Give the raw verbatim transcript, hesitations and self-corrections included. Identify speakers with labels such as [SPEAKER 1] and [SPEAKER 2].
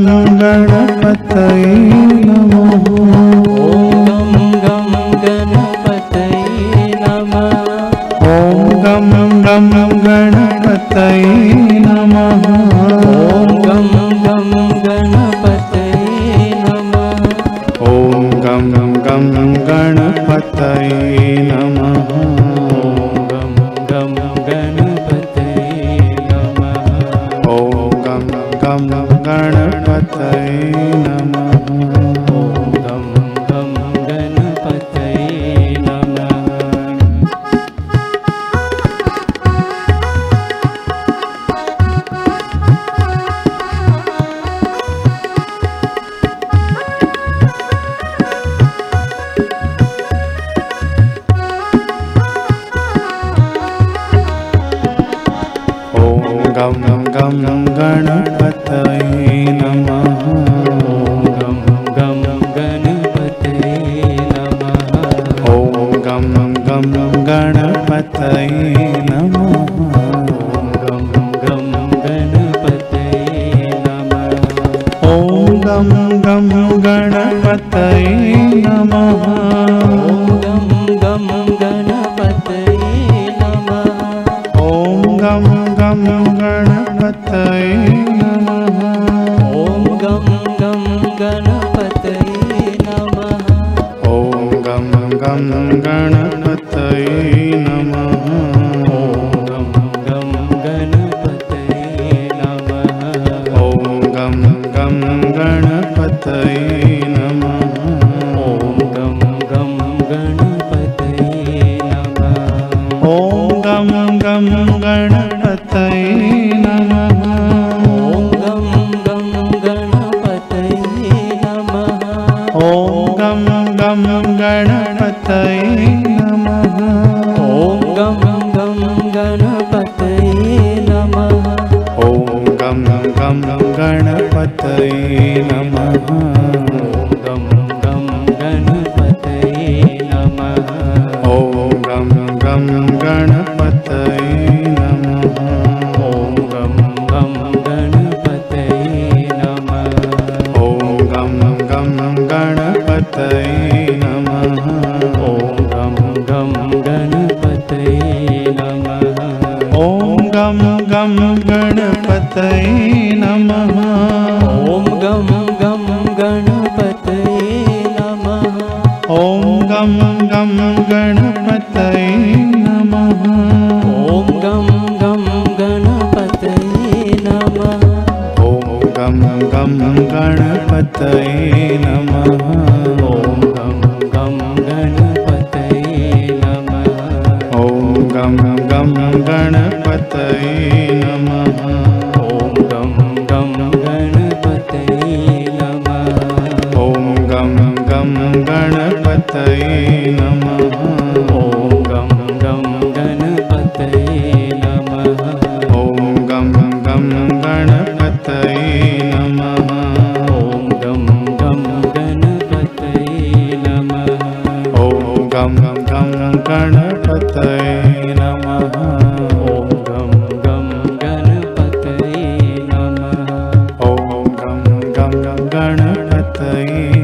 [SPEAKER 1] गम गणपतये नमः।
[SPEAKER 2] ॐ गं गं गणपतये नमः।
[SPEAKER 1] ॐ गम गम गणपतये नमः।
[SPEAKER 2] ॐ गं गं गणपतये नमः।
[SPEAKER 1] ॐ गम गम गणपतये नमः।
[SPEAKER 2] ॐ गं गणपतये नमः।
[SPEAKER 1] ॐ गम गम गणपतये नमः।
[SPEAKER 2] ॐ गं गं गणपतये नमः।
[SPEAKER 1] ॐ गम गम गणपतये नमः।
[SPEAKER 2] ॐ गं गं गणपतये नमः।
[SPEAKER 1] ॐ गम गम गणपतये नमः।
[SPEAKER 2] ॐ गं गं गणपतये नमः।
[SPEAKER 1] ॐ गम गम गणपतये नमः।
[SPEAKER 2] ॐ गं गं गणपतये नमः।
[SPEAKER 1] ॐ गम गम गणपतये नमः।
[SPEAKER 2] ॐ गं गं गणपतये नमः।
[SPEAKER 1] ॐ गम गम गणपतये नमः।
[SPEAKER 2] ॐ गं गं गणपतये नमः।
[SPEAKER 1] ॐ गम गम गणपतये नमः।
[SPEAKER 2] ॐ गं गं गणपतये नमः।
[SPEAKER 1] ॐ गम गम गणपतये नमः।
[SPEAKER 2] ॐ गं गं गणपतये नमः।
[SPEAKER 1] ॐ गम गम गणपतये नमः।
[SPEAKER 2] ॐ गं गं गणपतये नमः।
[SPEAKER 1] ॐ गम गम गणपतये नमः।
[SPEAKER 2] ॐ गं गं गणपतये नमः।
[SPEAKER 1] ॐ गम गम गणपतये नमः।
[SPEAKER 2] ॐ गं गं गणपतये नमः।
[SPEAKER 1] ॐ गम गम गणपतये नमः।
[SPEAKER 2] ॐ गं गं गणपतये नमः।
[SPEAKER 1] ॐ गम गम गणपतये नमः।
[SPEAKER 2] ॐ गं गं गणपतये नमः।
[SPEAKER 1] ॐ गम गम गणपतये नमः।
[SPEAKER 2] ॐ गं गं गणपतये नमः।
[SPEAKER 1] ॐ गम गम गणपतये नमः।
[SPEAKER 2] ॐ गं गं गणपतये नमः।
[SPEAKER 1] ॐ गम गम गणपतये नमः।
[SPEAKER 2] ॐ गं गं गणपतये नमः।
[SPEAKER 1] ॐ गम गम गणपतये नमः।
[SPEAKER 2] ॐ गं गं गणपतये नमः।
[SPEAKER 1] ॐ गम गम गणपतये